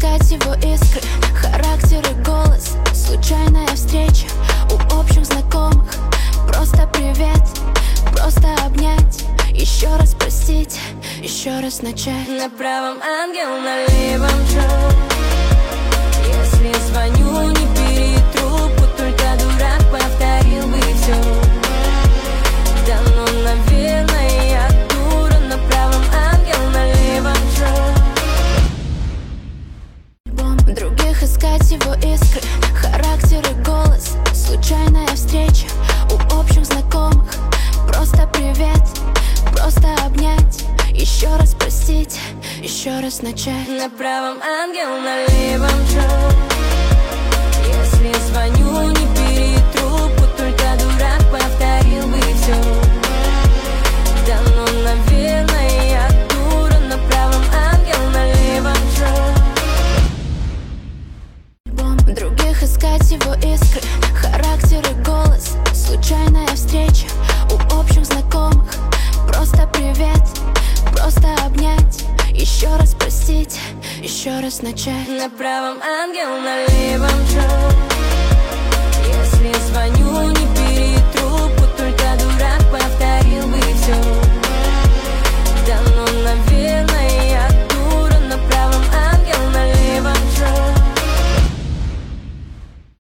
искать его искры, характер и голос. Случайная встреча у общих знакомых. Просто привет, просто обнять, еще раз простить, еще раз начать. На правом ангел, на левом Джо. Если звоню, не бери трубку, только дурак повторил бы все. Да ну, наверное, я дура. На правом ангел, на левом Джо. В других искать его искры, характер и голос. Случайная встреча у общих знакомых. Просто привет, просто обнять, еще раз простить, еще раз начать. На правом ангел, на левом Джо. Если звоню, не бери трубку, только дурак повторил бы все. Да ну, наверное, я дура. На правом ангел, на левом Джо. В других искать его искры, характер и голос. Случайная встреча у общих знакомых. Просто привет, просто обнять, еще раз простить, еще раз начать. На правом ангел, на левом Джо. Если звоню,